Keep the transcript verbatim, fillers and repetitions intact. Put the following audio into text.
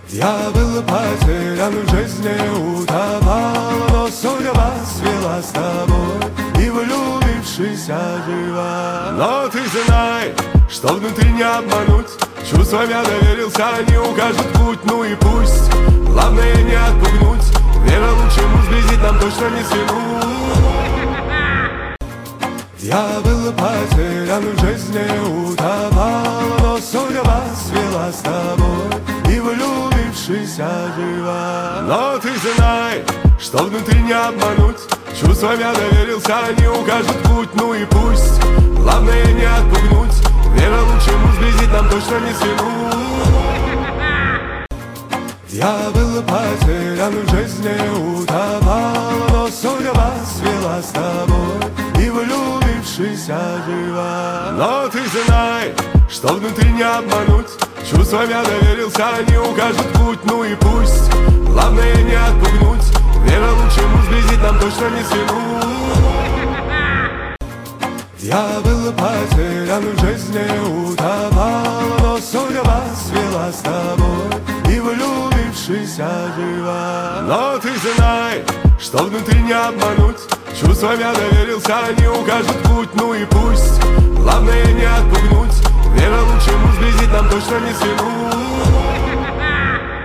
Я был потерян в жизни, утопал, но судьба свела с тобой, и влюбившийся жива. Но ты знай, что внутри не обмануть, чувствам я доверился, они укажут путь, ну и пусть. Главное не отпугнуть, вера лучшему сблизить нам точно не свернуть. Я был потерян в жизни, утопал, но судьба свела с тобой, и влюбившийся жива. Но ты знай, что внутри не обмануть, чувствам я доверился, они укажут путь, ну и пусть. Главное не отпугнуть, вера лучшему сблизить нам точно не свернуть. Я был потерян в жизни, утопал, но судьба свела с тобой, и влюбившийся жива. Но ты знай, что внутри не обмануть, чувствам я доверился, они укажут путь, ну и пусть. Главное не отпугнуть, вера лучшему сблизить нам точно не свернуть. Я был потерян в жизни, утопал, но судьба свела с тобой, и влюбившийся жива. Но ты знай, что внутри не обмануть, чувствам я доверился, они укажут путь, ну и пусть. Главное не отпугнуть, вера лучшему сблизить нам точно не свернуть.